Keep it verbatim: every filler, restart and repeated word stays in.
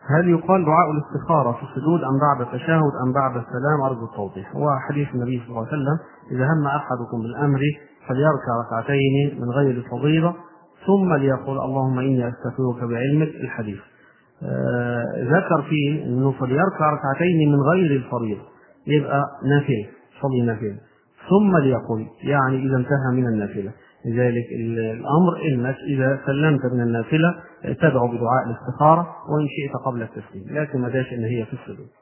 هل يقال دعاء الاستخارة في السجود أم بعد التشهد أم بعد السلام؟ أرجو التوضيح. هو حديث النبي صلى الله عليه وسلم: إذا هم أحدكم بالأمر فليركع ركعتين من غير الفضيلة ثم ليقول اللهم إني أستغفرك بعلمك. الحديث آه ذكر فيه أنه فليركع ركعتين من غير الفريضة، يبقى نافلة، صلي نافلة، ثم ليقول يعني إذا انتهى من النافلة. لذلك الأمر إنك إذا سلمت من النافلة تدعو بدعاء الاستخارة وإن شئت قبل التسليم، لكن ما داش إن هي في السجود.